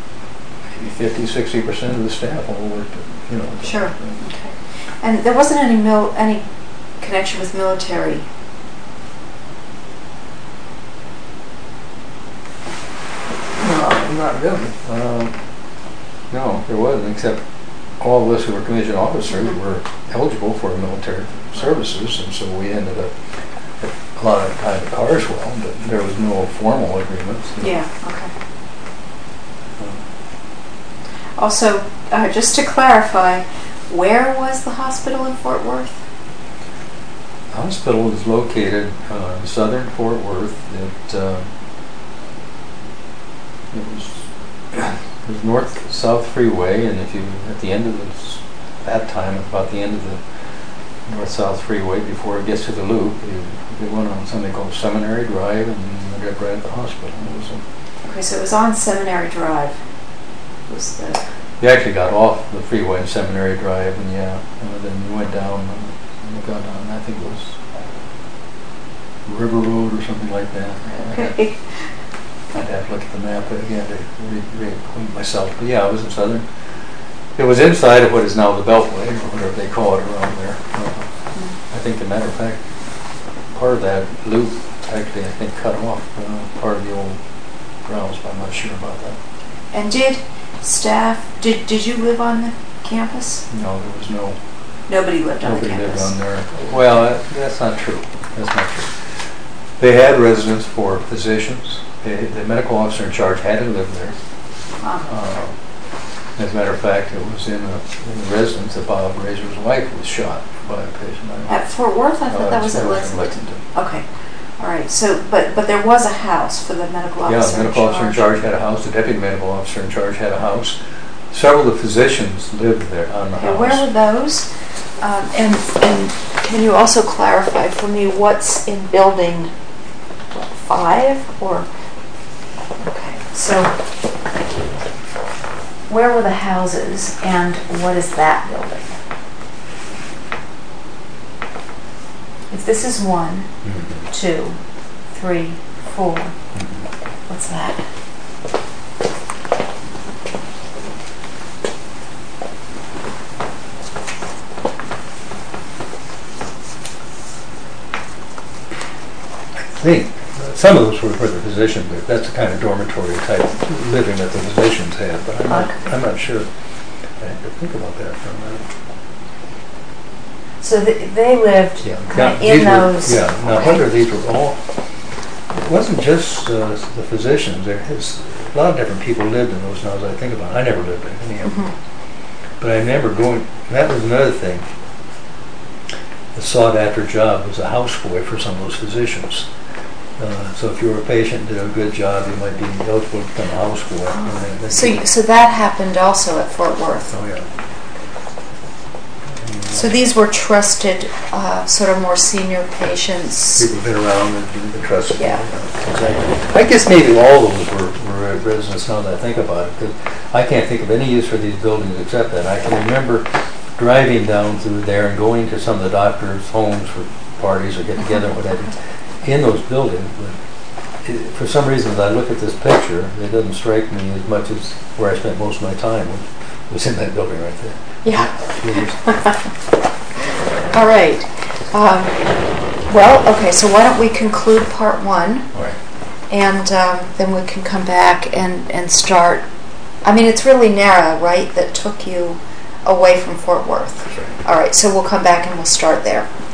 fifty, sixty percent of the staff all worked, you know. Sure. Okay. And there wasn't any mil- any connection with military. No, not really. Um, no, there wasn't, except all of us who were commissioned officers mm-hmm. were eligible for military services, and so we ended up a lot of time at Carswell, but there was no formal agreements. Yeah, okay. Also, uh, just to clarify, where was the hospital in Fort Worth? The hospital is located uh, in southern Fort Worth. It, uh, it was it was north-south freeway, and if you at the end of this, that time, about the end of the north-south freeway, before it gets to the loop, you, you went on something called Seminary Drive, and you got right at the hospital. It was a, okay, so it was on Seminary Drive. Was the you actually got off the freeway in Seminary Drive, and yeah, and then you went down, and you got down, I think it was River Road or something like that. Okay. I'd have to look at the map again to read, read myself. But yeah, it was in southern. It was inside of what is now the Beltway, or whatever they call it around there. Uh, mm. I think, as a matter of fact, part of that loop actually, I think, cut off uh, part of the old grounds, but I'm not sure about that. And did staff, did did you live on the campus? No, there was no. Nobody lived on the Nobody campus. lived on there. Well, that, that's not true. That's not true. They had residence for physicians. They, the medical officer in charge had to live there. Wow. Uh, as a matter of fact, it was in, a, in the residence that Bob Razor's wife was shot by a patient. At Fort Worth? I thought uh, that was at Lexington. Lexington. Okay. All right. So, but but there was a house for the medical officer. Yeah, the medical officer in charge had a house. The deputy medical officer in charge had a house. Several of the physicians lived there on the okay, house. Where were those? Um, and and can you also clarify for me what's in building what, five or? Okay. So, where were the houses, and what is that building? If this is one, mm-hmm. two, three, four, mm-hmm. what's that? I think some of those were for the physicians, but that's the kind of dormitory type living that the physicians had. But I'm not, I'm not sure. I have to think about that for a minute. So the, they lived yeah. kind of now, in were, those. Yeah. Now, okay. whether these were all, it wasn't just uh, the physicians. There is a lot of different people lived in those. Now, as I think about it, I never lived in any of them, mm-hmm. but I remember going. That was another thing. The sought-after job was a houseboy for some of those physicians. Uh, so if you were a patient and did a good job, you might be eligible to become a houseboy. Oh. So, you, so that happened also at Fort Worth. Oh yeah. So these were trusted, uh, sort of more senior patients. People have been around and been trusted. Yeah. Exactly. I guess maybe all of those were, were residents now that I think about it, because I can't think of any use for these buildings except that. I can remember driving down through there and going to some of the doctors' homes for parties or get together and whatever in those buildings. But it, for some reason, as I look at this picture, it doesn't strike me as much as where I spent most of my time, which was in that building right there. Yeah. All right. Um, well, okay, so why don't we conclude part one? All right. And um, then we can come back and, and start. I mean, it's really NARA, right, that took you away from Fort Worth. That's right. All right, so we'll come back and we'll start there.